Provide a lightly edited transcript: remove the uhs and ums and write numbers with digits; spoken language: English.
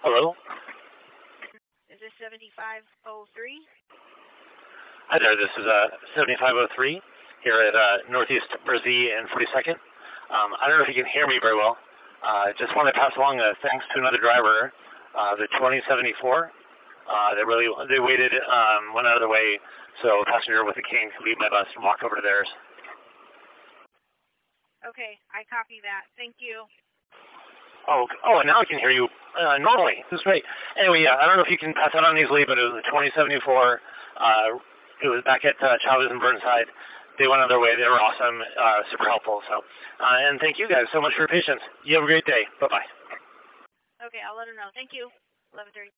Hello? Is this 7503? Hi there, this is 7503 here at Northeast Brzee and 42nd. I don't know if you can hear me very well. Just want to pass along thanks to another driver, the 2074. They waited, went out of their way, so a passenger with a cane could leave my bus and walk over to theirs. Okay, I copy that. Thank you. Oh, and now I can hear you normally. This is great. Anyway, I don't know if you can pass that on easily, but it was the 2074. It was back at Chavez and Burnside. They went out of their way. They were awesome, super helpful. So, and thank you guys so much for your patience. You have a great day. Bye-bye. Okay, I'll let her know. Thank you. 11:30.